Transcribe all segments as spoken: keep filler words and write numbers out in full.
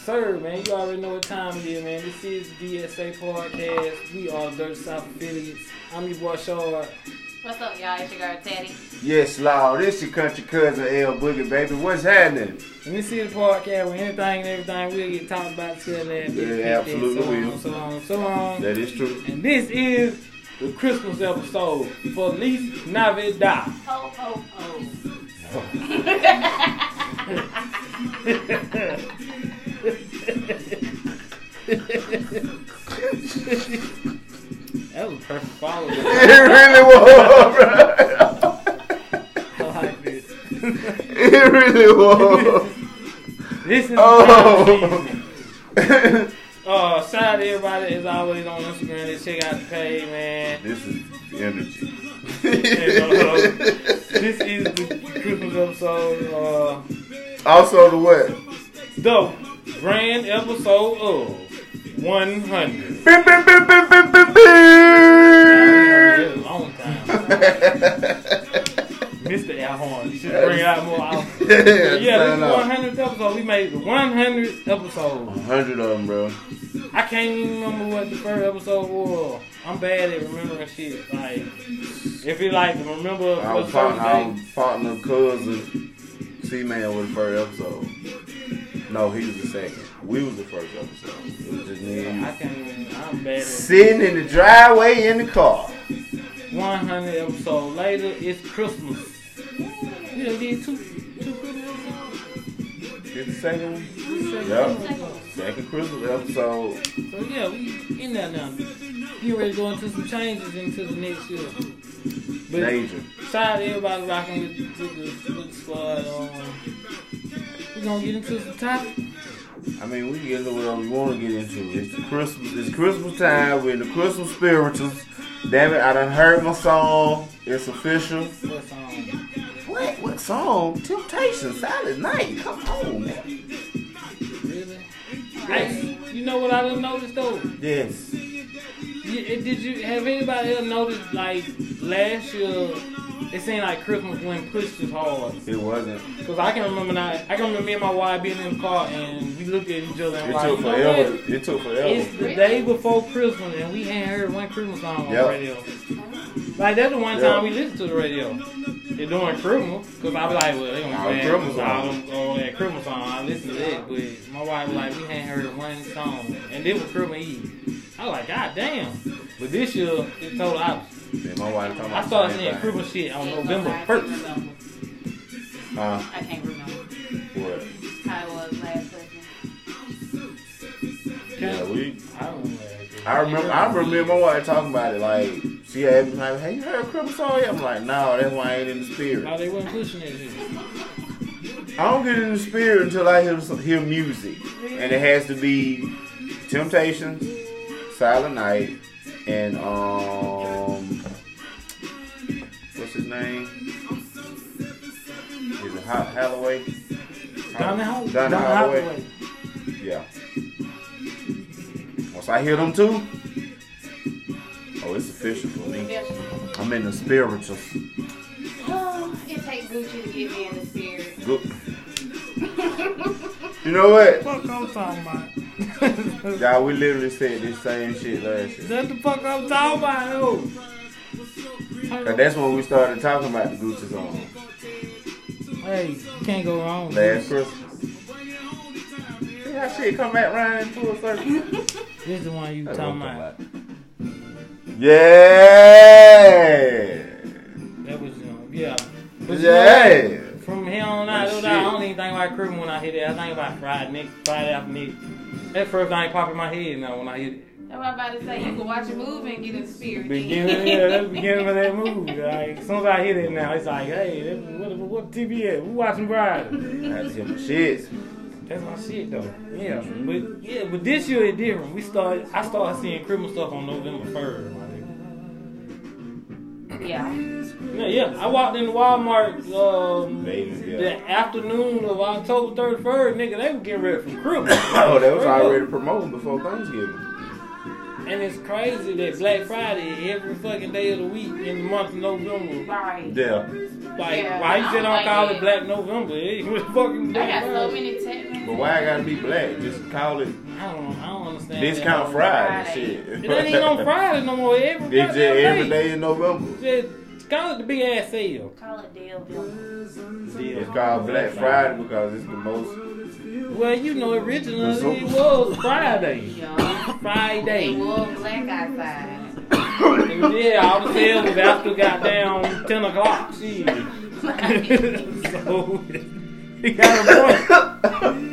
sir, man. You already know what time it is, man. This is the D S A Podcast. We are Dirt South affiliates. I'm your boy, Shard. What's up, y'all? It's your girl, Teddy. Yes, Lord. This your country cousin, L Boogie, baby. What's happening? And this is the podcast where anything and everything we'll get talked about, till that. Yeah, absolutely so will. On, so on, so on. That is true. And this is the Christmas episode. Feliz Navidad. Ho, ho, ho. That was perfect follow. It really was, bro. I like this. It really was. This is Oh. the uh, shout out to everybody as always on Instagram. Let's check out the page, man. This is energy. And, uh, this is the Christmas episode. Uh, Also, the what? the grand episode of one hundred. Bim, bim, bim, bim, bim, bim, It's bim. a long time. Mister Al Horn. You should bring it out more often. Yeah, Yeah, this is stand the up. one hundredth episode. We made the one hundredth episode. A hundred of them, bro. I can't even remember what the first episode was. I'm bad at remembering shit. Like, if you like to remember I for a was certain partner, I day. was partner cousin, C-Man was the first episode. No, he was the second. We was the first episode. It was just me and I you. can't even, I'm bad at Sitting in the driveway in the car. one hundred episodes later, it's Christmas. We done did two, two Christmas episodes. Did the second one? Second Yep. episode. Second Christmas episode. So yeah, we in there now. You ready to go into some changes into the next year. But Major. shout out to everybody rocking with, with, the, with the squad. Um, we're gonna get into some topics. I mean, we can get into whatever we want to get into. It's the Christmas. It's Christmas time. We're in the Christmas spirituals. Damn it, I done heard my song. It's official. What song? What? What song? Temptation, Silent Night. Come on, man. Really? Hey, you know what I done noticed though? Yes. You, it- did you have anybody else noticed like last year? It seemed like Christmas wasn't pushed as hard. It wasn't. Cause I can remember now. I can remember me and my wife being in the car and we looked at each other and It like, took you know forever. what? It took It's forever. the day before Christmas and we hadn't heard one Christmas song on Yep. the radio. Like that's the one Yep. time we listened to the radio. They're doing Christmas, cause I be like, well, they gonna Nah, play Christmas all song. them oh, that Christmas song. I listen to that, but my wife was like, we hadn't heard one song, and it was Christmas Eve. I was like, God damn. But this year, it's total opposite. Yeah, my wife talking I about started the seeing same thing. Christmas shit on Yeah, November I can't first. remember. Huh? I can't remember What? how it was last Christmas. Yeah, we. I don't know. that. I remember. I remember my wife talking about it. Like she had me like, "Hey, you heard Christmas song yet?" I'm like, "No, that's why I ain't in the spirit." How they wasn't pushing that shit. I don't get in the spirit until I hear some, hear music, and it has to be Temptations, Silent Night, and um, what's his name? Is it Ha- Hathaway? Donny Hathaway. Donny Donny Hathaway. Hathaway. Yeah. Once I hear them two, oh, it's official for me. I'm in the spirituals. Oh, it takes Gucci to get me in the spirit. Good. You know what? Fuck I'm talking about. Y'all, we literally said this same shit last year. That's the fuck I'm talking about, though. Cause that's when we started talking about the Gucci song. Hey, you can't go wrong. Last Christmas. See how shit come back round into a circle? This is the one you That's talking what I'm about. Yeah. That was, um, yeah. But you Yeah. know what? From here on out, Good dude, I shit. don't even think about Christmas when I hit it. I think about Friday night, Friday after night. That first thing pop in my head now when I hit it. That's what I'm about to say. You can watch a movie and get in the spirit. Beginning, yeah, that's the beginning of that movie. Like, as soon as I hit it now, it's like, hey, that, what, what T V at? We watching Friday. I had to hit my shit. That's my shit though. Yeah, but yeah, but this year it's different. We started. I started seeing Christmas stuff on November first. Yeah. Yeah, yeah. I walked into Walmart um, Baby, yeah. the afternoon of October thirty-first. Nigga, they were getting ready for Christmas. Oh, that was already promoted before Thanksgiving. And it's crazy that Black Friday every fucking day of the week in the month of November. Right. Yeah. Like, Yeah, why you I just don't don't like call that. it Black November? Hey, what the fuck is I Black got so Friday? many text messages. But why it gotta be black? Just call it I don't, I don't understand. discount that. Friday. Friday. Shit. It ain't even on Friday no more. Every It's just goddamn every day in November. Just call it the big ass sale. Call it Deal Bill. It's called Black Friday because it's the most. Well, you know, originally So- it was Friday. Yeah. Friday. It was black outside. Yeah, all the sales was after goddamn ten o'clock. Shit. So, he got a point.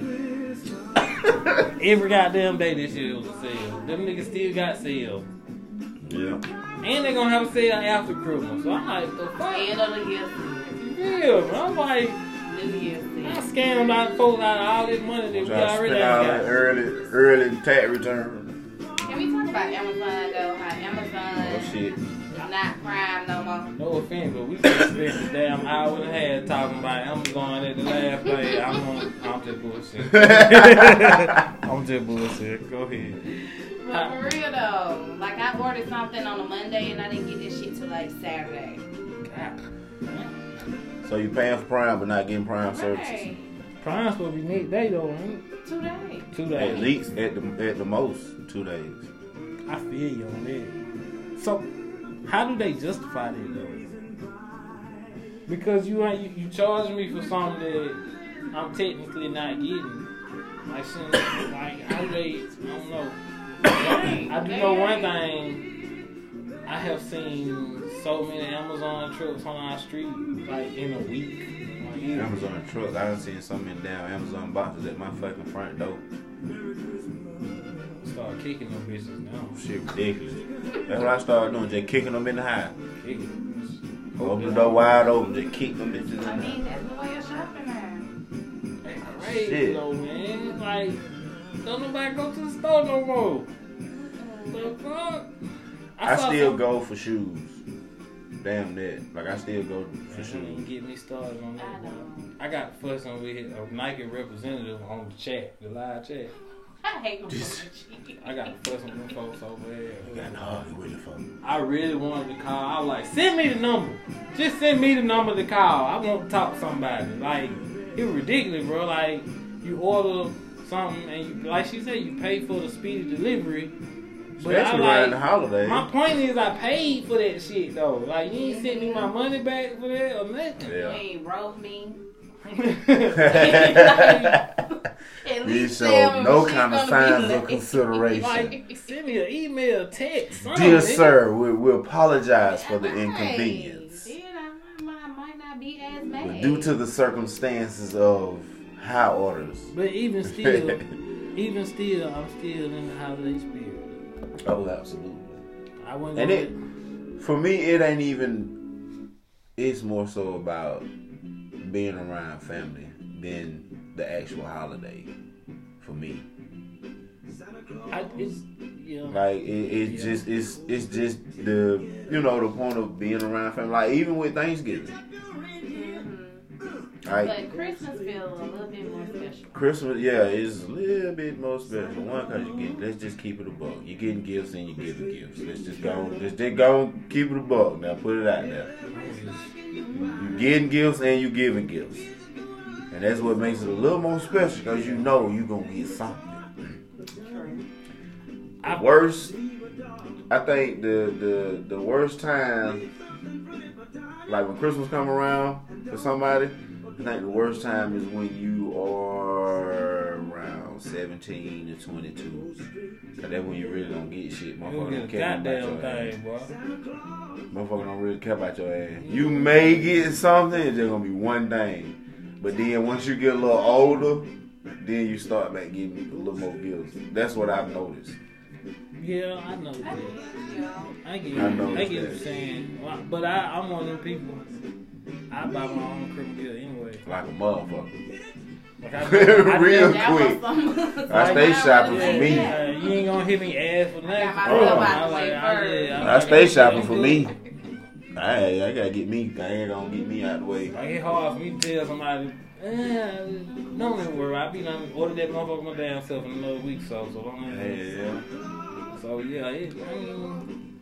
Every goddamn day this year was a sale. Them niggas still got sales. Yeah. And they gonna have a sale after Christmas. So I'm like, the fuck? End of the year. Yeah, man. I'm like, New Year's I Eve. scammed out folks out of all this money that we Trying to already spend all that got. early, early tax return. Can we talk about Amazon though? How Oh Amazon shit. not Prime no more? No offense, but we just spent a damn hour and a half talking about Amazon at the last play. I'm on, I'm just bullshit. I'm just bullshit. Go ahead. But for real though, like I ordered something on a Monday and I didn't get this shit till like Saturday. God. So you paying for Prime but not getting Prime services. Right. Prime's supposed to be next day though, ain't Two days. it? Two At days. least at the at the most two days. I feel you on that. So, how do they justify that though? Because you ain't you, you charge me for something that I'm technically not getting. Like, some, like how do they? I don't know. I do know one thing. I have seen so many Amazon trucks on our street, like in a week. Like, yeah. Amazon trucks. I done seen so many damn Amazon boxes at my fucking front door. Start kicking them bitches now. Shit ridiculous. That's what I started doing, just kicking them in the house. Kicking. Open the door wide open, just kick them bitches in I the mean, house. that's the way you're shopping now. That's crazy Shit. though, man. Like, don't nobody go to the store no more. The fuck? I saw still some- go for shoes. Damn that. Like I still go for Man, shoes. get me started on that. I know. boy. I got fussing with a Nike representative on the chat, the live chat. I hate them Just- bullshit. I got fussing with them folks over You there. got to argue with the fuck. I really wanted to call. I was like, send me the number. Just send me the number to call. I want to talk to somebody. Like, it was ridiculous, bro. Like, you order something and you, like she said, you pay for the speedy delivery. But I Especially around the like, holidays. my point is I paid for that shit though. Like, you ain't sent me my money back for that or nothing. You Yeah. ain't roast me. At You least show tell me no when she kind of gonna be signs of late. consideration. Like, send me an email, text, something. Dear nigga. sir, we, we apologize for the Right. inconvenience. Then I might, might not be as mad. But due to the circumstances of high orders. But even still, even still, I'm still in the holiday spirit. Oh, absolutely. I wouldn't. And go it, for me, it ain't even, it's more so about being around family than the actual holiday for me. I, it's, yeah. Like, it, it's Yeah. just, it's, it's just the, you know, the point of being around family. Like, even with Thanksgiving. Mhm. Like, But Christmas feels a little bit more special. Christmas, yeah, is a little bit more special. One, cause you get, let's just keep it a buck. You're getting gifts and you're giving gifts. Let's just go, let's just go and keep it a buck. Now put it out there. You're getting gifts and you're giving gifts. And that's what makes it a little more special, cause you know you're gonna get something. True. I, Worst, I think the, the, the worst time, like when Christmas come around for somebody, I think the worst time is when you are around seventeen to twenty-two. Cause that's when you really don't get shit. you Motherfucker don't don't get a care about goddamn your ass. thing, boy. Motherfucker don't really care about your ass. You may get something, it's just gonna be one thing. But then once you get a little older, then you start back getting a little more gifts. That's what I've noticed. Yeah, I know that. Yeah. I get, I know I get what that. you're saying. Well, But I, I'm one of them people. I buy my own Christmas gift anyway. Like a motherfucker. Like I, I Real never- That was quick. something. I stay shopping Yeah, for me. yeah, you ain't gonna hit me ass for nothing. got my Oh. stuff I out the like- way I- first. yeah, I like, stay I'm shopping good. for me. I, I gotta get me. I ain't gonna get me out the way. Like, it's hard for me to tell somebody, eh, don't even worry. I'll be done order that motherfucker my damn self in another week, so so don't Yeah, even. yeah. So yeah, it, I mean,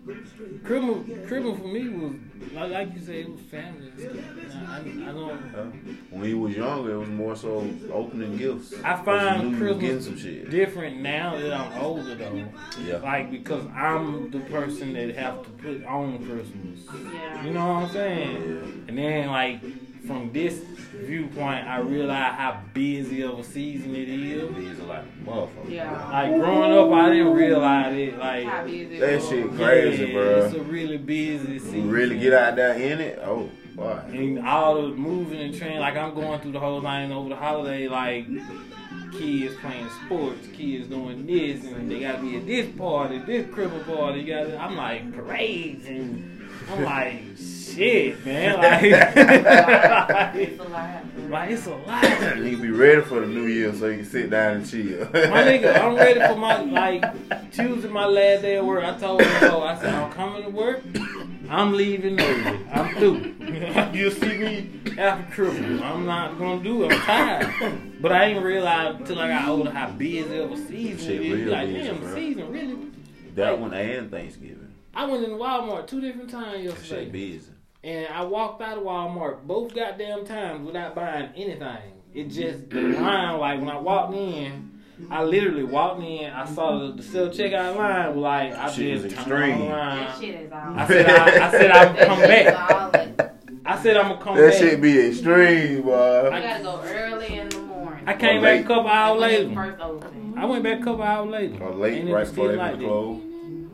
Christmas, Christmas for me was like, like you said, it was family and stuff. And I, I, I don't. Uh, when he was younger, it was more so opening gifts. I find Getting Christmas some shit. different now that I'm older though. Yeah. Like because I'm the person that have to put on Christmas. Yeah. You know what I'm saying? Yeah. And then like from this viewpoint, I realize how busy of a season it is. These are like motherfuckers. Yeah. Like growing up, I didn't realize it. Like How busy That it was. shit crazy, yeah, bro. It's a really busy You season. really get out there in it? Oh, boy. And all the moving and training, like I'm going through the whole line over the holiday, like kids playing sports, kids doing this, and they gotta be at this party, this Christmas party. You gotta, I'm like parades, and I'm like shit, man. Like, It's a lot. like it's a lot. You be ready for the new year so you can sit down and chill. My nigga, I'm ready for my, like, Tuesday, my last day of work. I told him, so I said, I'm coming to work. I'm leaving early. I'm through. You'll see me after Christmas. I'm not going to do it. I'm tired. But I didn't realize until I got older how busy of a season Shit it is. real Like, busy, damn, bro. season, really? That Like, one and Thanksgiving. I went in Walmart two different times That shit yesterday. busy. And I walked out of Walmart both goddamn times without buying anything. It just, the line, like when I walked in, I literally walked in, I saw the, the self checkout line, like, I Shit just was turned extreme. around. That shit is all. I said, I, I said, I'll come back. Solid. I said, I'm gonna come That back. shit be extreme, boy. You gotta go early in the morning. I came Or back late. a couple hours When later. it first opened. I went back a couple hours later. Or late, And it right was before still they like like that. close.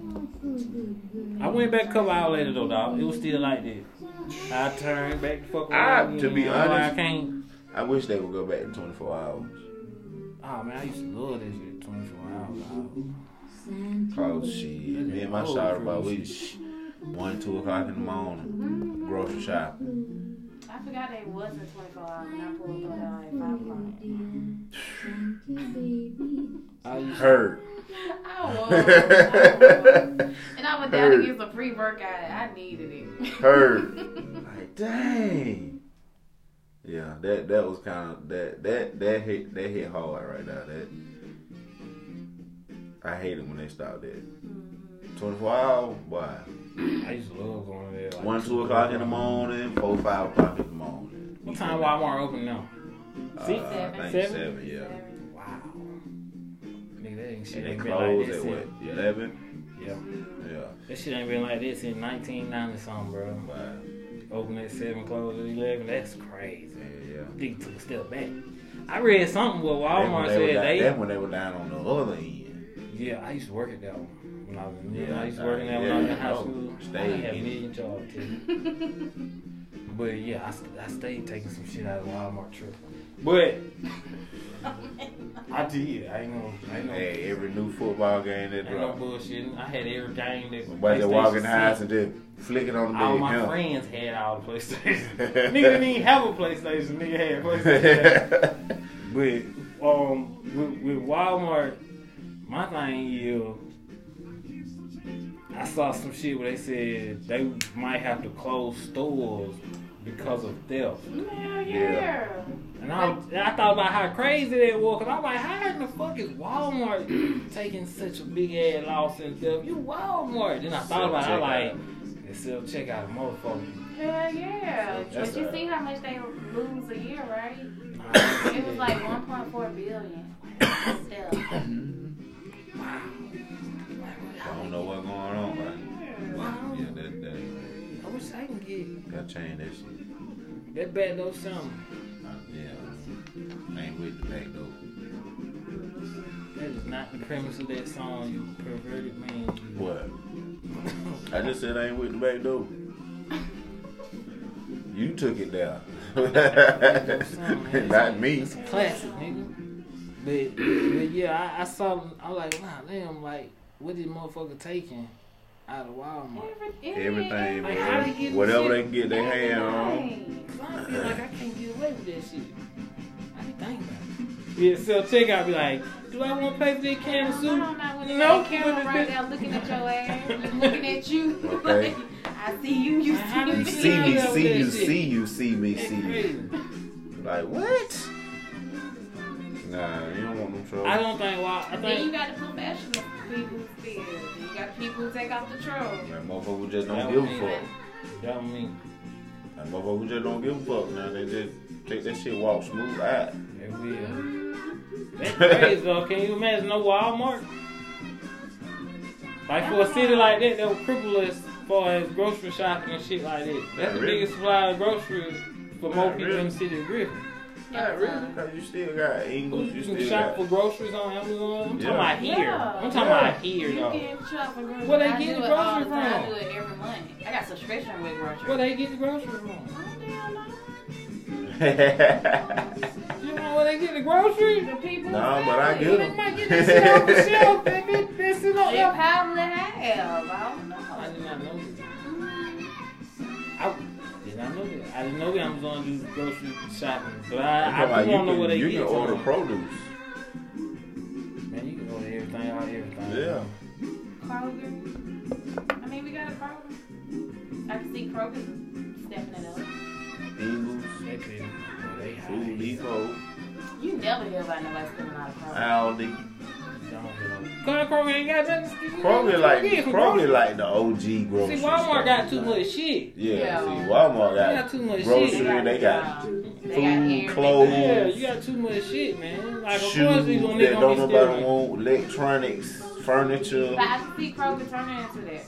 I went back a couple hours later though, dog. It was still like that. I turned back the fuck I- around. to be again. I'm like, honest- I can't. I wish they would go back to twenty-four hours. Oh man, I used to love this shit. twenty-four hours. Dog. Oh shit. Me and my Oh, shot about crazy. we shh, one, two o'clock in the morning. Grocery shopping. I forgot they wasn't twenty-four hours when I pulled up at like five o'clock. I used to, Hurt. I was. I was. And I went down to get some free workout. I needed it. Hurt. Like dang. Yeah, that that was kind of that that that hit that hit hard right now. That I hate it when they stop that. Twenty-four hours, boy. I used to love going there. Like One, two o'clock in the morning, four, five o'clock in the morning. What time Walmart open now? Uh, Six? I think Seven? seven, yeah. Wow. Nigga, that ain't shit And they ain't been like close this at since. what? Eleven? Yeah. Yeah. That shit ain't been like this since nineteen ninety something, bro. Wow. Open at seven, close at eleven. That's crazy. Yeah, yeah. Nigga took a step back. I read something where That's when Walmart they were said down- they. That's when they were down on the other end. Yeah, I used to work at that one. When I was in, Yeah, I used to I- work in that when I was in yeah, high I know. school. Stayed I had a in it. million jobs too. But yeah, I, st- I stayed taking some shit out of the Walmart trip. But I did. I ain't no, I ain't no, Hey, every new football game that ain't no dropped. bullshitting. I had every game that. But they walk in the PlayStation house six. and just flick it on the All bed. my yeah. friends had all the PlayStation. Nigga didn't even have a PlayStation. Nigga had PlayStation. But um, with, with Walmart, my thing is, I saw some shit where they said they might have to close stores because of theft. Yeah, Yeah. yeah. And I, and I thought about how crazy that was, cause I'm like, how in the fuck is Walmart taking such a big ass loss in theft? You Walmart. Then I thought about it, I like, they self checkout a motherfucker. Hell yeah. That's But you a- see how much they lose a year, right? Nah, It was like one point four billion. Still. I don't know what's going on, right? Wow. Yeah, that, that, I wish I can get gotta change that shit. that bad though something. Uh, yeah. Ain't with the back though. That is not the premise of that song, you perverted man. You. What? I just said I ain't with the back door. You took it down. Not me. It's a classic, nigga. But, but yeah, I, I saw, I was like, wow, damn, like, what is motherfucker taking out of Walmart? Everything, Like, how they man. get Whatever shit? they can get their hand on. Everything. Cause I feel like I can't get away with that shit. I be thinking about it. Yeah, self checkout be like, do I want to pay for that can of I soup? don't know when No, the camera but right it's- there looking at your ass, looking at you. Okay. I see you, you How see do You me. see me, Yeah, see you, that shit. see you, see me, That's see you. crazy. Like, what? Nah, you don't want no trouble. I don't think why I Then you think got the professional. people still. You got people who take off the truck. Man, motherfuckers just don't That give was a me. fuck. That was me. Man, motherfuckers just don't give a fuck now. They just take that shit, walk smooth out. They will. That's crazy though. Can you imagine no Walmart? Like for a city like that, that would cripple us as far as grocery shopping and shit like that. That's the Really? biggest supply of groceries for Not more people really. in the city of Griffin. Not really, because you still got English, you You can still shop got... for groceries on Amazon. I'm talking Yeah. about here. Yeah. I'm talking Yeah. about here You though. can shop for groceries. Where they I get do the it all groceries the time. I from? do it every month. I got subscription with groceries. Where they get the groceries from? Oh, damn, no. You know where they get the groceries? The people No, who but sell I it. get They them. might get that shit off the shelf. They be they sit on They there. probably have. I don't know. I did not know that. I did not know that. I didn't know that Amazon do grocery shopping, but I, I I'm talking do about want to know where they you get can, you it can order from. produce. Man, you can order everything out everything. Yeah. Kroger. I mean, we got a Kroger. I can see Kroger stepping it up. English, They pay. They high. Food Depot, You never hear about nobody spending a lot of Kroger. Aldi. Cause Kroger ain't got nothing. to- Kroger like get from Kroger groceries. like the O G grocery See, Walmart store. got too much shit. Yeah, Yeah. see, Walmart They got, got too much grocery. shit. They got um, food, they got everything. clothes. Yeah, you got too much shit, man. Like, of shoes course, these gonna that niggas don't gonna be nobody stealing. want, electronics, furniture. But I can see Kroger turning into that.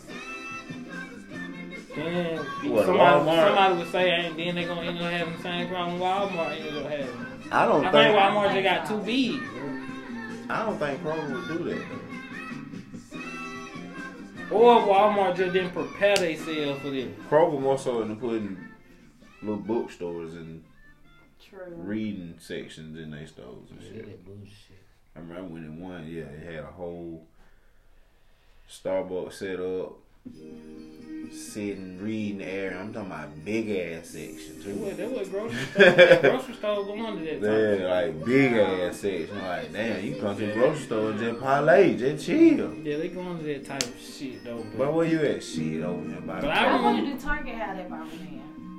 Then What, somebody, Walmart? somebody would say, and then they gonna end up having the same problem Walmart ended up having. I don't I think think Walmart just got too big. I don't think Kroger would do that. Or Walmart just didn't prepare themselves for this. Kroger more so into putting little bookstores and True. reading sections in their stores and shit. That bullshit. I remember when in one, yeah, it had a whole Starbucks set up, sitting, reading area. I'm talking about big ass section That too. was, that was grocery store. That grocery store go under that. Yeah, time. like big ass section. Like, damn, you come to the grocery store and just parlay, just chill. Yeah, they go under that type of shit though. But But, where you at? Shit over here by But the I I remember- wonder do Target have that problem then?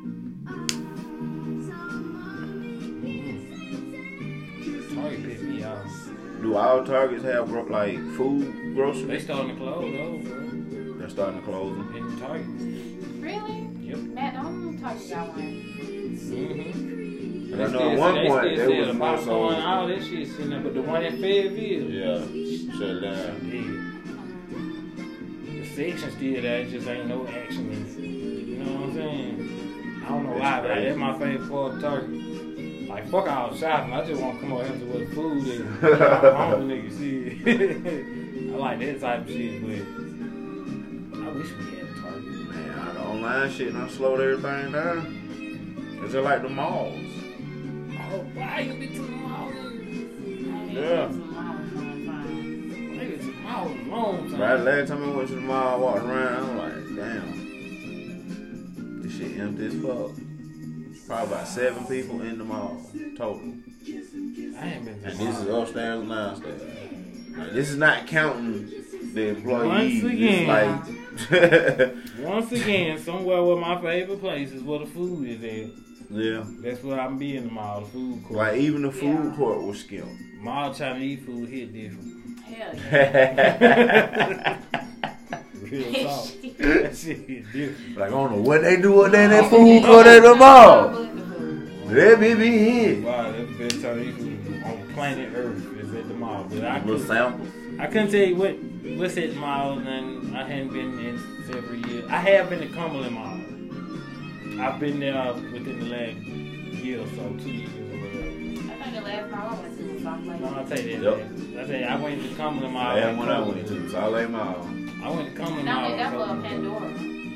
Target pissed me off. Do all Targets have gro- like food They groceries? starting to close though, bro. They're starting to close them. In Target. Really? Yep. Matt, don't Target got one. Mm-hmm. And I know at one point they was more so. all that shit sitting there, but the one in Fayetteville, Yeah, shut down. yeah. The section still there, it just ain't no action in it. You know what I'm saying? I don't know That's why, but like, crazy. that's my favorite part of Target. Like, fuck all shopping. I just want to come over here to where the food is. I'm hungry, nigga. See, I like that type of shit, but I wish we had a Target. Man, the online shit done slowed everything down. It's just like the malls. Oh, why you been to the mall? Yeah. Nigga, it's a mall a long time. Right, last time I went to the mall, I walked around, I'm like, damn, this shit empty as fuck. Probably about seven people in the mall total. I ain't been to And the this is mall. upstairs and downstairs. Like, this is not counting the employees. Once again. It's like, Once again, somewhere where my favorite place is where the food is at. yeah. That's where I'm be in the mall, the food court. Like even the food Yeah. court was skimp. Mall Chinese food hit different. Hell yeah. Real talk. That shit hit different. Like I don't know what they do in that food court at the mall. Let me be here. Wow, that's the best Chinese food on planet Earth is at the mall. But I Little couldn't, sample. I couldn't tell you what what's at the mall, and I hadn't been in several years. I have been to Cumberland Mall. I've been there within the last year or so, two years or whatever. I think the last mall I went to was South Lake. No, I'll tell you that. Yep. man. I tell you, I went to Cumberland Mall. Last in one I went to, Cumberland. Saleh Mall. I went to Cumberland No, Mall. that a was couple- Pandora.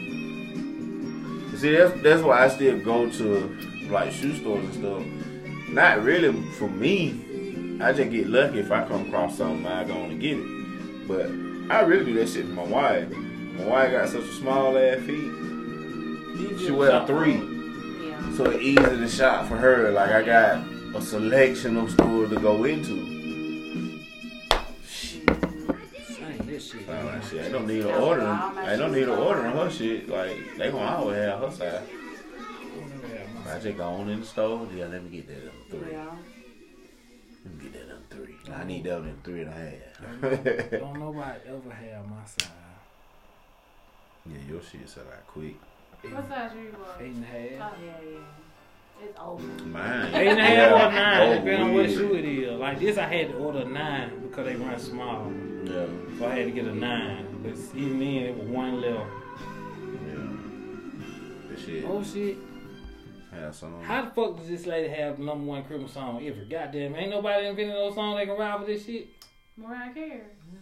See, that's that's why I still go to like shoe stores and stuff. Not really for me. I just get lucky if I come across something, I go on and get it. But I really do that shit for my wife. My wife got such a small ass feet. She wear three, Yeah. so it's easy to shop for her. Like I got a selection of stores to go into. Dang, this shit. So, like, shit, I don't need to order. I don't need to order her shit. Like they gonna always have her size. I just go on in the store. Yeah, let me get that three. Yeah. Let me get that on three. I need that on three and a half. Don't, don't nobody ever have my size. Yeah, your shit sell out quick. What size you was? Eight and a half. Oh, yeah, yeah. It's over. Mine. Eight and a half or nine, Oh, depending on what weird. shoe it is. Like this, I had to order a nine because they run small. Yeah. So I had to get a nine. But even then, it was one left. Yeah. That shit. Oh shit. Have some. How the fuck does this lady have the number one Christmas song ever? Goddamn, ain't nobody invented those songs that can ride with this shit. Mariah Carey.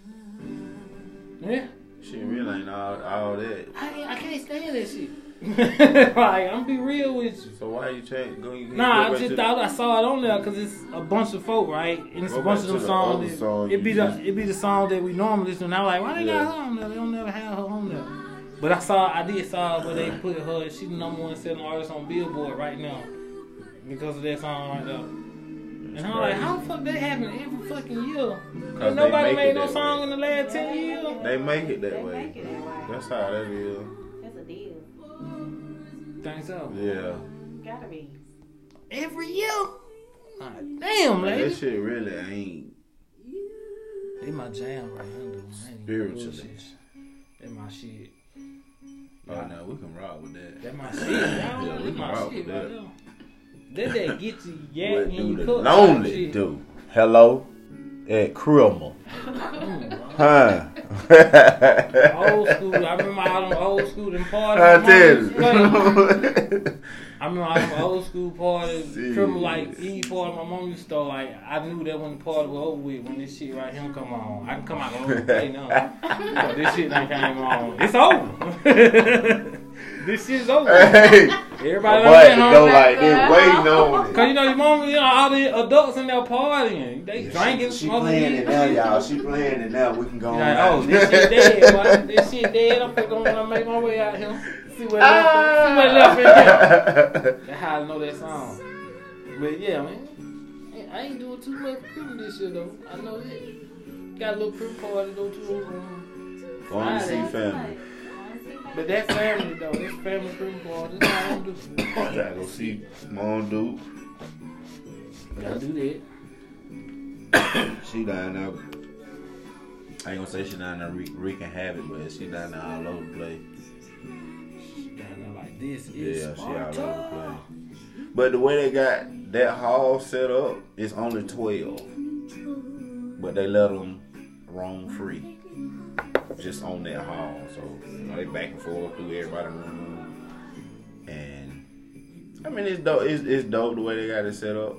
Yeah. She really ain't all, all that. I, I can't stand that shit. Like, I'm be real with you. So why you change? Go, you Nah, go I back just to thought I saw it on there because it's a bunch of folk, right? And it's Go a bunch back of them to the songs. other That, song it be you the just- it be the song that we normally listen to. And I'm like, why they Yeah. got her on there? They don't never have her on there. But I saw, I did saw where they put her. She's the number one selling artist on Billboard right now because of that song right there. And I'm like, how the fuck that happen every fucking year? Cause Ain't nobody they make made it no that song way. in the last ten years. They make it They that way. make it that way. That's how that is. That's a deal. Think so? Yeah. Gotta be. Every year. God damn, Like, lady. that shit really ain't They my jam right here, dude. I ain't spiritually. bullshit. That my shit. Oh, no, we can rock with that. That my shit. Y'all, Yeah, we that can my rock shit with right that. there. That that get you What yak do and the cook. lonely shit. do? Hello? At Krillman. Mm, Huh? old school. I remember all them old school them parties. I my tell mom used to play. you. I remember all them old school parties, Serious. criminal like Eve party. My mom used to throw like I knew that when the party was over with, when this shit right here come on, I can come out and play now. But this shit done came on. It's over. This shit's over. Hey, Everybody boy done had went to home. go like this, waiting on it. Cause you know your mom, you know all the adults in there partying, they drinking, She smoking. playing weed. it now, y'all. She playing it now. We can go You're on. like, oh, this shit dead, boy. This shit dead. I'm gonna make my way out here. See what left. See what left in here. That's how I know that song. But yeah, man, I ain't doing too much criminal this year though. I know that. Got a little crib party to go to. Um, Going to see Friday. family. But that family though, that's family crib party. That's all I'm doing. Gotta go see Mom Duke. Gotta do that. She down there. I ain't gonna say she down there wreak- wreaking havoc, but she down there all over the place. Down there like this is Yeah, she all over the Sparta. place. But the way they got that hall set up, it's only twelve. But they let them roam free. Just on that hall. So, you know, they back and forth through everybody's room. And, I mean, it's dope. It's, it's dope the way they got it set up.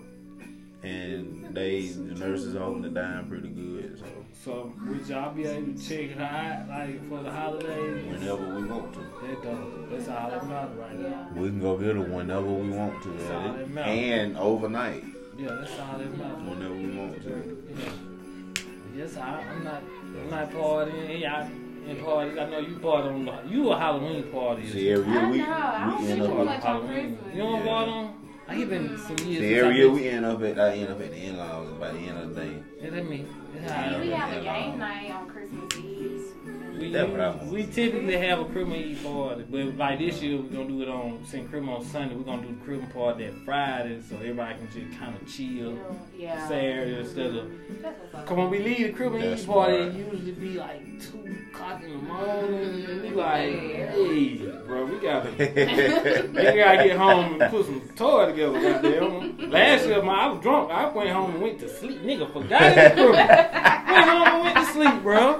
And they, the nurses are holding it down pretty good. So, So would y'all be able to check her out like for the holidays? whenever we want to. That dope. That's all that matters right now. We can go get her whenever we want to. That's all that matters. And overnight. Yeah, that's all that matters. Whenever we want to. Yeah. Yes, I, I'm not. I'm not partying. Y'all in parties. I know you party on. the- You a Halloween party. See, every year I we, know. I don't we think end too up much at, on Christmas. You don't Yeah. party on? I ain't been some years. see, since every I year been- we end up at, I end up at the in-laws by the end of the day. Yeah, that mean. That's I how mean, I we know. have a game night on Christmas Eve. We, That's what I want. we typically have a Christmas Eve party, but like this year we're gonna do it on Saint Christmas on Sunday. We're gonna do the Christmas party that Friday, so everybody can just kind of chill Yeah. Saturday instead of. That's what's up. Cause when we leave the Christmas That's Eve party, it smart. usually be like two o'clock in the morning, and we like, hey, bro, we gotta, we gotta get home and put some toy together. Goddamn. Last year, my I was drunk. I went home and went to sleep. Nigga forgot it. Went home and went to sleep, bro.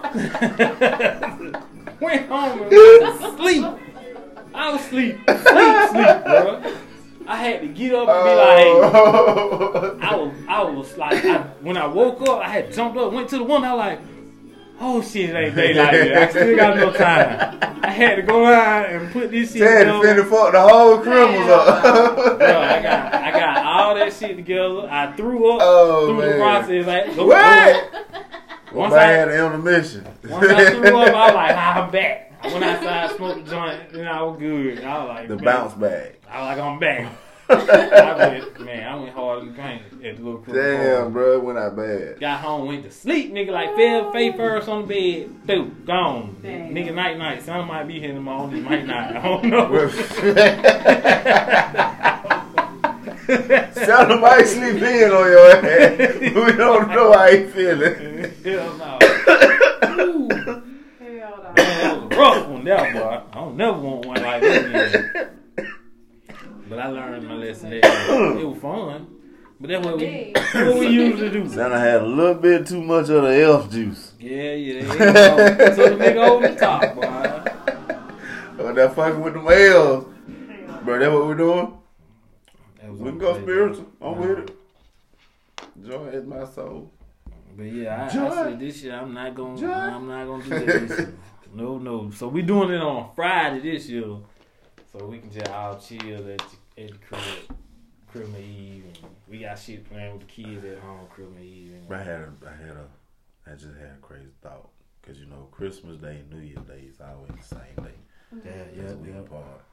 Went home and went to sleep. I was sleep, sleep, sleep, bro. I had to get up and be like, Oh. I was, I was like, I, when I woke up, I had jumped up, went to the window. I was like, oh shit, it ain't daylight yet. I still got no time. I had to go out and put this shit Ted together. finna fuck the whole criminals up. Bro, I got, I got all that shit together. I threw up Oh, through the man. process. Like, go, What? go. Well, Once I- bad on a mission. Once I threw up, I was like, ah, I'm back. I went outside, smoked the joint, and I was good. I was like, The man, bounce back. I was like, I'm back. I went, man, I went hard in the paint at the little crew. Damn, bro, it went out bad. Got home, went to sleep, nigga, like fell face first on the bed, dude, gone. Damn. Nigga, night night. Some might be here in the morning, might not. I don't know. Santa might sleep in on your ass. We don't know how he feeling. Hell no. Ooh. Hell no. That was a rough one, that boy. I don't never want one like that again. But I learned my lesson there. It was fun. But that's what we, that's what we usually do. Santa had a little bit too much of the elf juice. Yeah, yeah. So the nigga over the top, boy. Oh, that fucking with them elves. Bro, that what we doing? We can go spiritual. I'm with it. Joy is my soul. But yeah, I, I Joy. said this year I'm not gonna Joy. I'm not gonna do that this year. No, no. So we doing it on Friday this year. So we can just all chill at the, at the crib. Christmas Eve, and we got shit playing with the kids at home Christmas Eve. And I had a, I had a, I just had a crazy thought. Cause you know, Christmas Day and New Year's Day is always the same day. yeah, It's yeah, a week yeah. apart.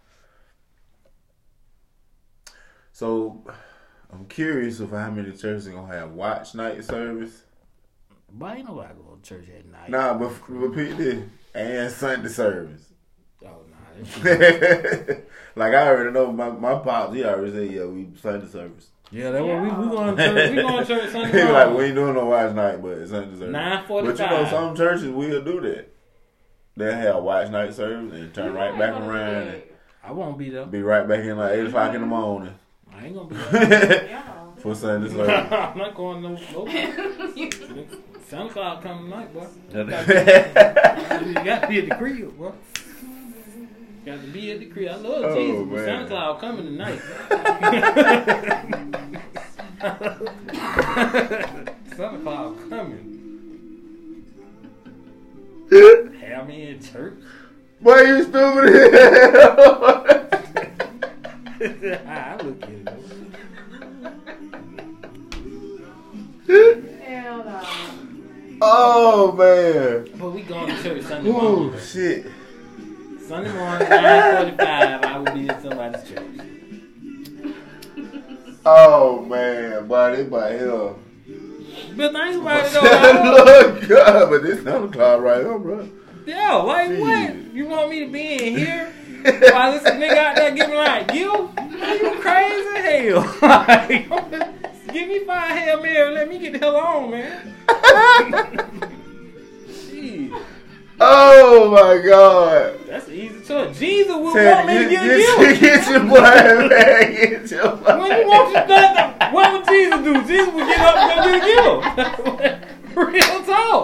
So, I'm curious of how many churches are gonna have watch night service. But ain't nobody go to church at night. Nah, but repeat this. And Sunday service. Oh nah. That Like I already know my my pops, he already said, yeah, we Sunday service. yeah, that's what we we going to church. We going to church Sunday He morning. like, we ain't doing no watch night, but it's Sunday service. Nine But you know, forty-five. some churches will do that. They'll have watch night service and turn right back around and I won't be there. be right back in like eight o'clock in the morning I ain't gonna be there. for Sunday service. I'm not going no. no. Santa Claus coming tonight, boy. You got to be at the crib, boy. Got to be at the crib. I love Oh, Jesus, but man. Santa Claus coming tonight. Santa Claus coming. Have me in church. Boy, you stupid as hell. I look at it. Hell no. Oh man. But we going to church Sunday morning. Oh shit. Sunday morning, nine forty-five, I will be at somebody's church. Oh man, boy, they by hell. But think about it though. Look, God, but this Santa Claus right here, bro. Yo, like Jeez. what? You want me to be in here while this nigga out there giving like you? Are you crazy as hell? Like, give me five Hail Mary, let me get the hell on, man. Jeez. Oh my God. That's an easy choice. Jesus would Ted, want me to get, give get, you. get your boy man. Get your boy. When you want your nothing, what would Jesus do? Jesus would get up and go get you. Real talk.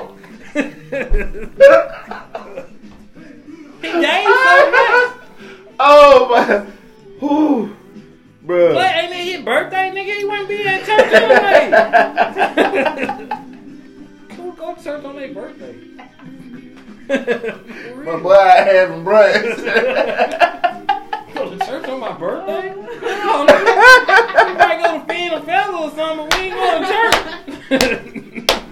He gave so much. Oh my. Whew. Bruh. But ain't it his birthday, nigga? He wouldn't be at church anyway. Who go to church on their birthday? My boy having brunch. Go to church on my birthday? No, nigga. We might go to feed a fella or something, but we ain't going to church.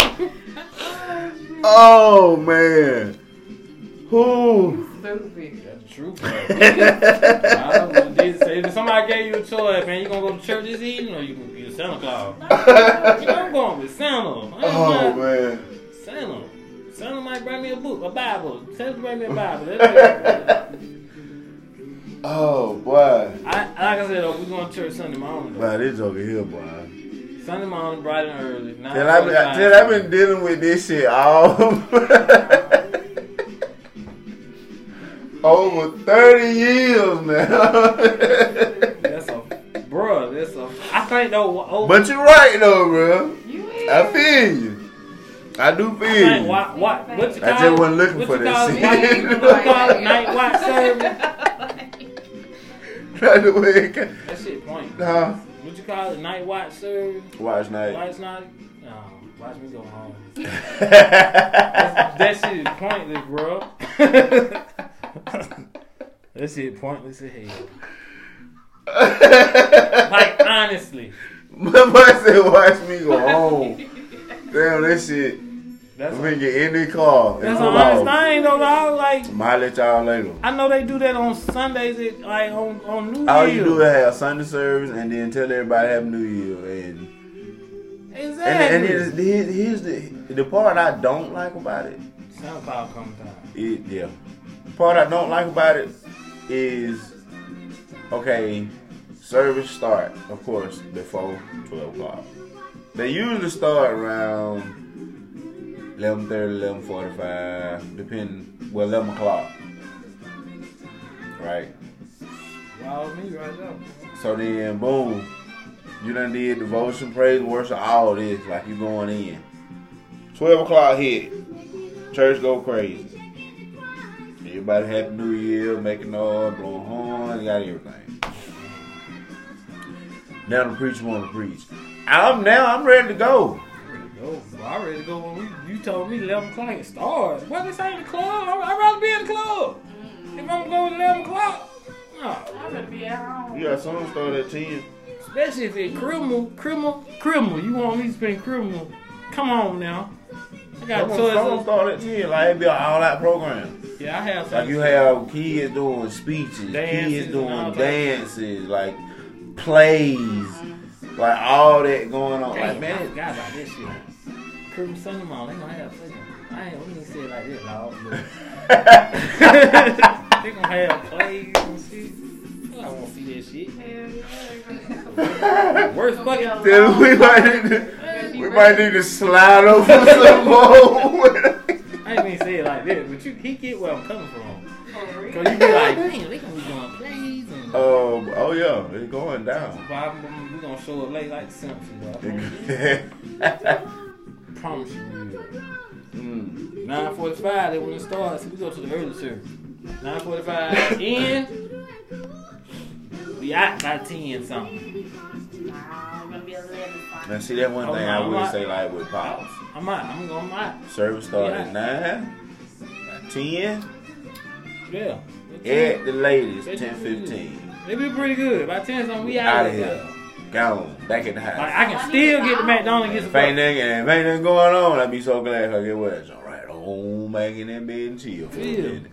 Oh man. Who? Stupid. That's true, bro. I did say if somebody gave you a choice, man, you gonna go to church this evening or you gonna be a Santa Claus? You know, I'm going with Santa. I ain't Oh mind. man. Santa. Santa might bring me a book, a Bible. Santa bring me a Bible. That's it. Oh boy. I, like I said, though, we going to church Sunday morning. Though. Wow, this joker here, boy. Sunday morning, bright and early. Till I've been, till I've been dealing with this shit all over thirty years now. That's a, bruh, that's a, I think though, over, But you're right though, bro. You I feel you. I do I feel think, you. what, what, what you I call just wasn't looking what for you that call it, shit. What you call it, night watch service? That's the way it can. That shit point. Nah. What you call it, night watch service? Watch night. Watch night? No, watch me go home. That's, that shit is pointless, bro. That shit pointless as hell. Like, honestly. My boy said, watch me go home. Damn, that shit. That's Let me get in the car. and That's pull an honest off. thing, though, dog. Like, Might let y'all later. I know they do that on Sundays, at, like, on, on New All Year's. you do is have Sunday service and then tell everybody Happy New Year. And Exactly. and, and here's, here's, here's the the part I don't like about it. Santa Claus coming down. It, yeah. The part I don't like about it is, okay, service start, of course, before twelve o'clock. They usually start around eleven thirty, eleven forty-five, depending, well, eleven o'clock. Right? Wow, me right now. So then, boom, you done did devotion, praise, worship, all this, like you going in. twelve o'clock hit, church go crazy. Everybody happy New Year, making noise, blowing horns, got everything. Now the preacher want to preach. I'm now I'm ready to go. Ready to go. Well, I ready to go when we, you told me eleven o'clock it starts. Well, this ain't the club. I- I'd rather be in the club. If I'm going at eleven o'clock, no. I'm gonna be at home. You got some start at ten. Especially if it's criminal, criminal, criminal. You want me to spend criminal. Come on now. I got Some toys. some start at ten, like it be an all-out program. Yeah, I have some. Like you have kids doing speeches, Dances kids and doing all that. dances, like plays, like all that going on. Damn, Like man, man, it's guys like this shit. Criminal Sunday morning, they gonna have plays. I ain't, we ain't say it like this, dog. They gonna have plays and shit. I don't want to see that shit. Worst fucking. then we might need to, we might need to slide over some more. I ain't mean to say it like this, but you, he get where I'm coming from. Cause you be like, damn, they gonna be doing plays and. Um, oh yeah, it's going down. Bob, we gonna show up late like the Simpsons. I promise you. we will. mm. nine forty-five, they when it starts, we go to the early service. nine forty-five in, we out by ten something. Nah, I'm gonna be eleven. Now see that one Oh, thing no, I I'm would not- say like with pops. I'm out, I'm going out. Service start Yeah. at nine, at ten, Yeah. at the latest They do ten pretty fifteen. good. They be pretty good. By ten something, we Out out of of here, here. gone, back in the Like, house. I can still get to McDonald's and get If some ain't food. nothing, if ain't nothing going on, I'd be so glad I get what. All right, home back in that bed and chill for a Chill. minute.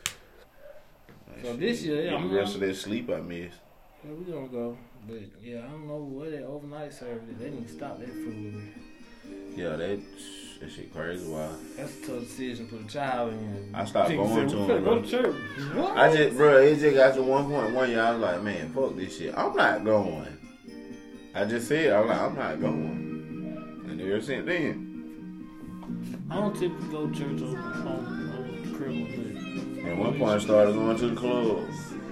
So this year, yeah, I'm the rest of that sleep I miss. Yeah, we gonna go. But yeah, I don't know what that overnight service is. They need to stop that food. Yeah, that that shit crazy. Wow. That's a tough decision for the child. And I stopped Chicken going said, to "We them, finna bro." Go to church. What? I just, bro, it just got to one point one year. I was like, man, fuck this shit. I'm not going. I just said, I'm like, I'm not going. And ever since then, I don't typically go to church on, on, on Christmas Day. at one point I started going to the club.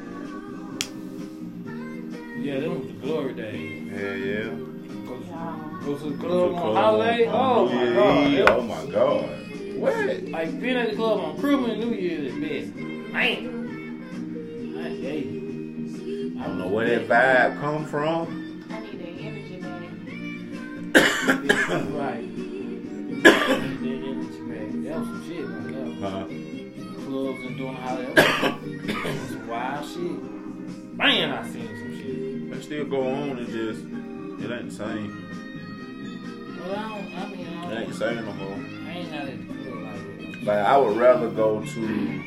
Yeah, them was the glory days. Yeah, yeah. Go, Yeah. go to the The club on club holiday. on Oh New my Year's god. Eve. It Oh was- my god. What? Like being at the club on Christmas and New Year's is best. Man. I, hey. I don't know where that vibe come from. I need an energy man. Right. That energy back. That was some shit right there. Huh? Clubs and doing holiday. That was some wild shit. Man, I seen some shit. They still go on. It just, it ain't the same. Well, I don't, I mean, I, It don't, ain't the same no more. I ain't out at the club like that. Like, I would rather go to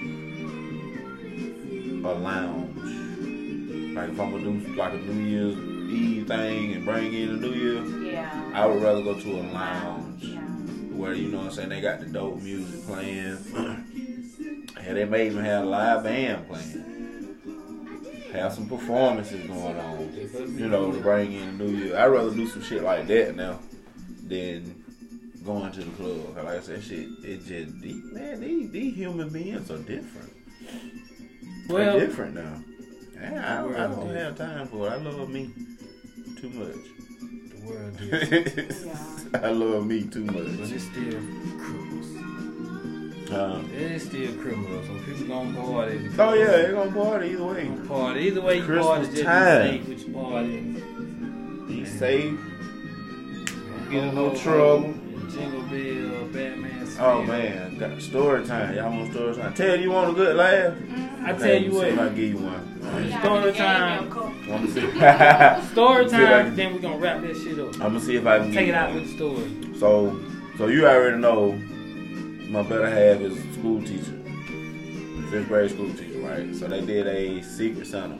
a lounge. Like, if I'm gonna do like a New Year's Eve thing and bring in a New Year, Yeah. I would rather go to a lounge Yeah. where, you know what I'm saying, they got the dope music playing. And they may even have a live band playing. Have some performances going on, you know, to bring in a New Year. I'd rather do some shit like that now than going to the club. Like I said, shit, it just, these, man, these, these human beings are different. Well, They're different now. Man, I, don't- I don't We're have time for it. I love me too much. the world is, Yeah. I love me too but much. it's still criminals. Um, It is still criminal, so people gonna party. oh yeah, they're gonna party either way. Gonna party. Either way you Christmas party, just time. be safe with your party. Be safe. Don't Get in no trouble. Jingle Bell, Batman. Oh Smith. man, got story time. Y'all want story time? Tell you want a good laugh? I tell you See if I what. give you one. Story time. Want to see? Story See if I time. can- Then we gonna wrap this shit up. I'm gonna see if I can Take give it out you with the story. one. So, so you already know my better half is a school teacher, fifth grade school teacher, right? So they did a secret Santa,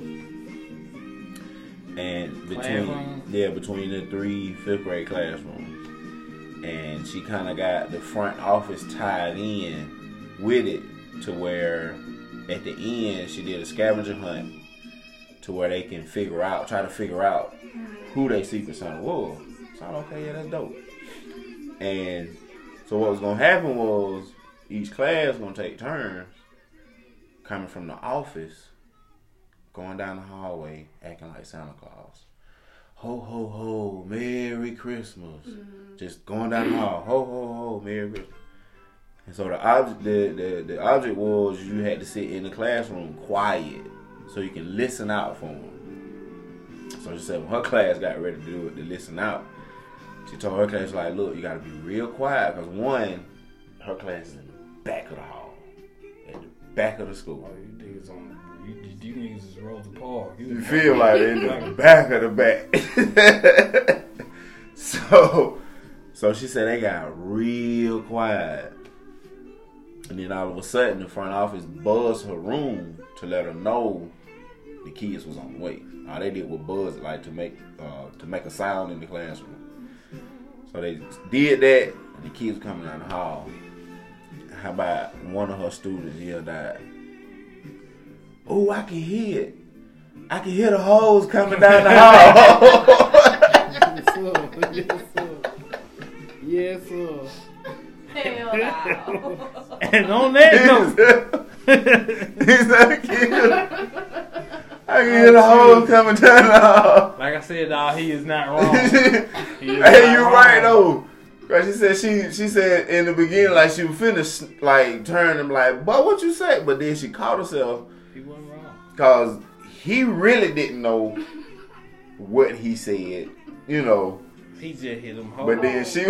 and between Classroom? yeah between the three fifth grade classrooms, and she kind of got the front office tied in with it to where at the end she did a scavenger hunt to where they can figure out, try to figure out who they Secret Santa was. So I'm okay, yeah, that's dope. And so what was gonna happen was each class gonna take turns coming from the office, going down the hallway, acting like Santa Claus. Ho ho ho, Merry Christmas. Mm-hmm. Just going down the hall, ho ho ho, Merry Christmas. And so the object, the, the the object was you had to sit in the classroom quiet so you can listen out for them. So she said when her class got ready to do it, to listen out, she told her class, like, look, you got to be real quiet because one, her class is in the back of the hall, at the back of the school. Oh, you niggas on, you, you niggas is Rosa Parks. You, you feel like they're in the back of the back. so, so she said they got real quiet. And then all of a sudden, the front office buzzed her room to let her know the kids was on the way. All they did was buzz it, like to make uh, to make a sound in the classroom. So they did that, and the kids were coming down the hall. How about one of her students yelled out, "Oh, I can hear it! I can hear the hose coming down the hall." Yes, sir. Yes, sir. Yes, sir. Hell no. And on that note, he's not kidding. I can hear the hose coming down the hall. Like I said, dog, he is not wrong. He is hey, not you're wrong. right though. Cause she said she she said in the beginning like she was finna like turn him like, but what you say? But then she caught herself. He wasn't wrong. Cause he really didn't know what he said, you know. He just hit him hard. But then she,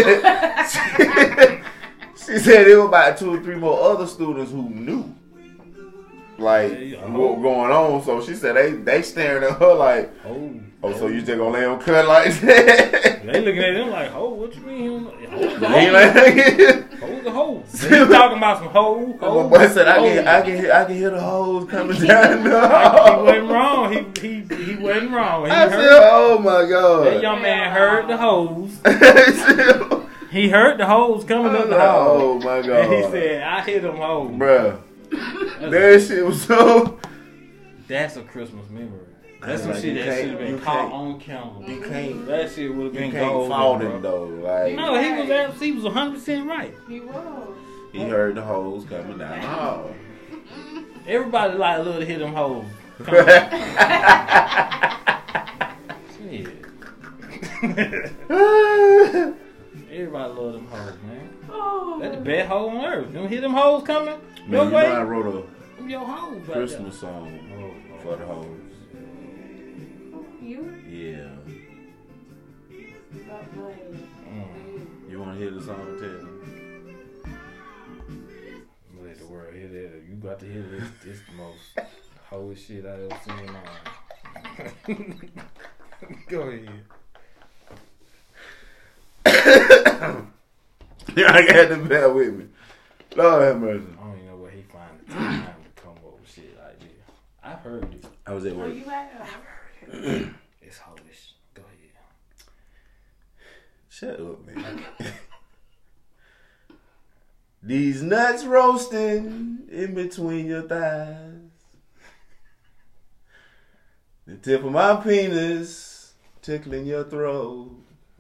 she she said there were about two or three more other students who knew like yeah, what was going on. So she said they they staring at her like, oh, oh, so you just gonna let him cut like that? They looking at him like, oh, what you mean? Hold the He hole. like, Hold the hole. He talking about some hole. my hole boy said I hole. can I can hear, I can hear the hose coming down the He hall. wasn't wrong. He he he wasn't wrong. He I heard, said, oh my god. that young man heard the hose. He heard the hose coming up the hall. Oh my god. And he said, I hit him home. Bruh. That shit was so. That's a Christmas memory. That's Like, some shit you that can't- should have you been caught can't- on camera. You can't. That shit would have You been can't gold. fault bro. him though. Like No, he was abs- he was one hundred percent right. He was. he heard the hose coming down the hall. Everybody like a little to hit them hoes. Shit. Everybody love them hoes, man. Oh. That's the best hoe on earth. Don't hear them hoes coming Man, your you know way. I wrote Them your hoes a right Christmas song there. for the hoes. You? Yeah. Stop playing. Mm. You want to hear the song, Ted? Let the world hear that. You got to hear this. This the most hoe shit I ever seen in my life. Go ahead. Yeah, I got to bear with me. Lord have mercy. I don't even know where he find the time to come up with shit like this. I've heard it. I was at Oh, work. you have? I've heard it. It's hoish. Go ahead. Shut up, man. These nuts roasting in between your thighs. The tip of my penis tickling your throat.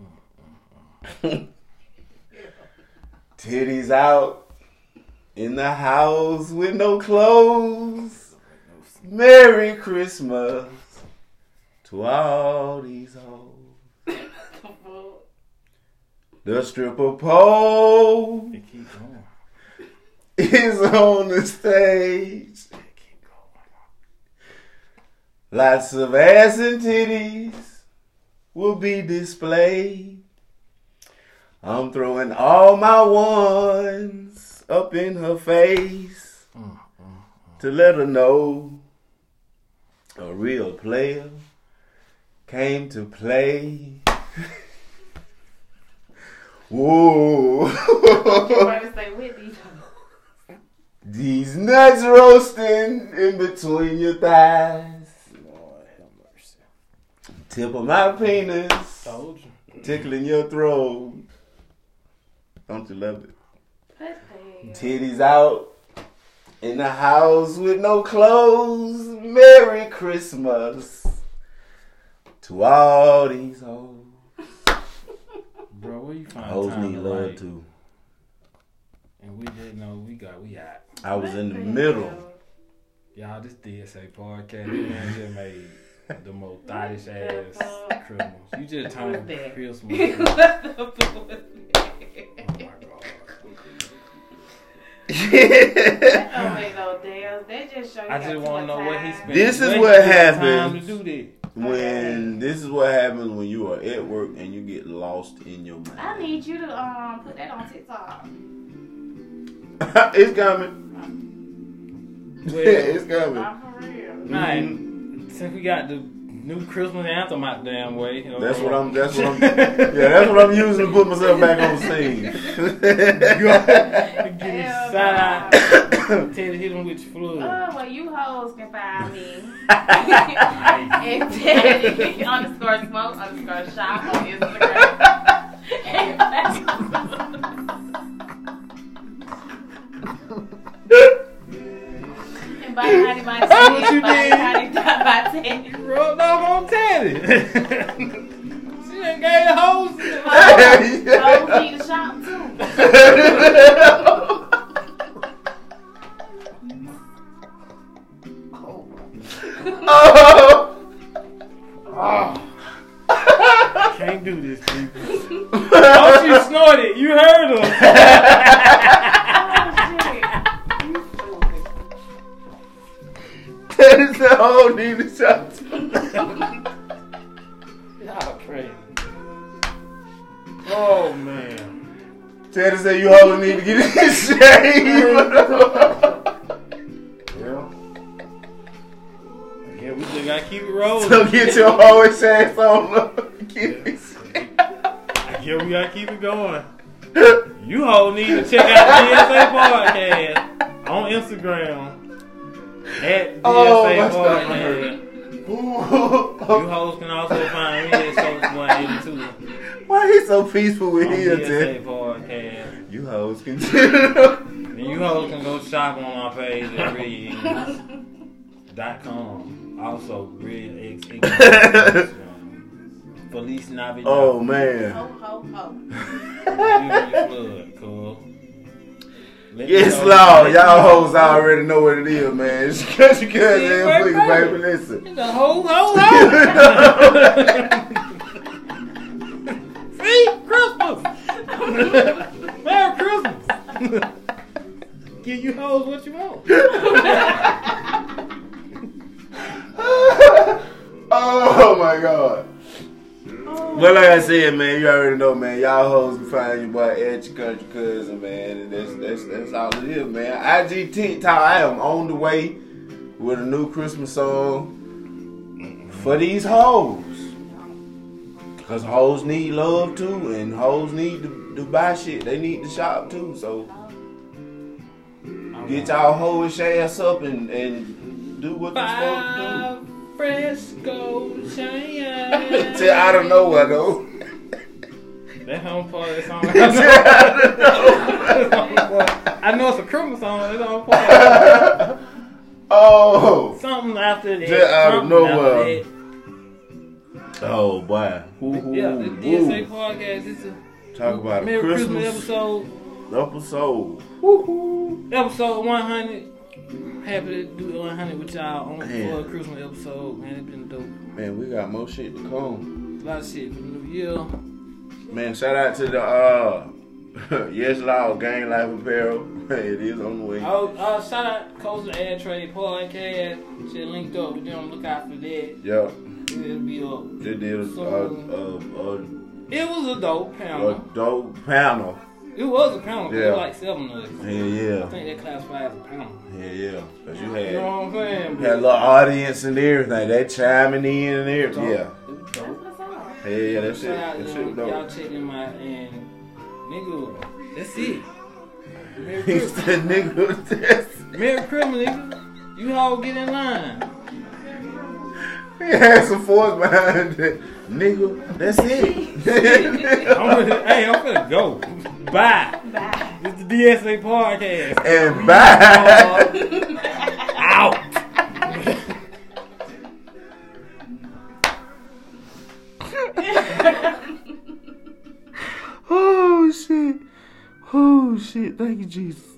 Titties out in the house with no clothes. Merry Christmas to all these hoes. The stripper pole They keep going. is on the stage. They keep going. Lots of ass and titties will be displayed. I'm throwing all my ones up in her face Mm, mm, mm. to let her know a real player came to play. Whoa. You better stay with me. These nuts roasting in between your thighs. Lord have mercy. Tip of my penis Told you. tickling your throat. Don't you love it? Put there. Titties out In the house with no clothes. Merry Christmas to all these hoes. Bro, where you find Hoes time need to love write? too. And we didn't know we got we out. I was in the middle. Y'all, this D S A podcast, this man just made the most thottish ass Christmas. You just turned Christmas. What the fuck was that? Oh my god. That don't make no damn. They just show you I got just too want to know much what he time. spent. This is Where what he get time happens. to do that. When this is what happens when you are at work and you get lost in your mind. I need you to um put that on TikTok. It's coming. Well, It's coming. Not for real. man, since we got the new Christmas anthem out the damn way. You know, That's what I'm. That's what I'm. Yeah, that's what I'm using to put myself back on scene. Give you Hell shout out. nah. Tell you hit him with your flood. Oh, well, you hoes can find me. And Teddy underscore smoke underscore shop on Instagram. And by Honey by What Teddy, you by did? Honey by Teddy. Rolled off on Teddy. She done gave the hoes. Hoes need to shop too. Oh. Oh. Can't do this, people. Oh, she snorted. You heard her. That is the whole need to shop. Y'all crazy. Oh, man. Teddy said you all need to get in shape. Yeah. Yeah, we just gotta keep it rolling. So get your whole ass on. Keep it shape. Yeah, we gotta keep it going. You all need to check out the D S A podcast on Instagram. At D S A Oh, my podcast. You hoes can also find me at Soul's one eighty-two. Why he so peaceful with On here, D S A Teddy? podcast. You hoes can. And you hoes can go shop on my page at red dot com. Also, Red X. Felice Navidad. Oh man. Ho, ho, ho. Flood, cool. Let me Yes, know. Lord. Y'all hoes already know what it is, man. It's because you can't See, damn right, please, right. baby. Listen. It's a ho, ho, ho. See? Christmas. Merry Christmas. Give you hoes what you want. Oh my God. But like I said, man, you already know, man. Y'all hoes can find your boy at your country cousin, man. And that's that's that's all it is, man. I G TikTok, I am on the way with a new Christmas song for these hoes. Cause hoes need love too, and hoes need to, to buy shit. They need to shop too. So get y'all hoish ass up and, and do what you're supposed to Five Fresco do. Cheyenne. Till out of nowhere though. That home party song. Till out of nowhere. I know it's a Christmas song. It's on party. Oh. Something after that. Just out of something nowhere. after that. Oh boy. Ooh, Yeah, the D S A ooh. podcast. It's a Talk about a Merry Christmas, Christmas episode. episode. Woo-hoo. Episode one hundred. Happy to do one hundred with y'all on Man. for a Christmas episode. Man, it's been dope. Man, we got more shit to come. A lot of shit for the new year. Man, shout out to the uh Yes Law Gang Life Apparel. It is on the way. Oh, uh, shout out Coastal Air Trade Podcast. Shit linked up with them. Look out for that. Yup. It'll be up. It did a, So- a, a, It was a dope a, panel. a dope panel. It was a panel. 'Cause Yeah. There were like seven of us. Hell I yeah. think that classified as a panel. Hell yeah. Cause you You had, know what I'm saying? had a little audience and everything. They chiming in and everything. Yeah. It was That's dope. what's up. Hell yeah, that shit, Shout out that to shit them. Y'all dope. check them out and nigga, that's it. Merry He Christmas. said, nigga, this. Merry Christmas, nigga. You all get in line. He had some force behind it. Nigga, that's it. I'm gonna, hey, I'm gonna go. Bye. Bye. It's the D S A podcast. And bye. Uh, Out. Oh shit. Oh shit. Thank you, Jesus.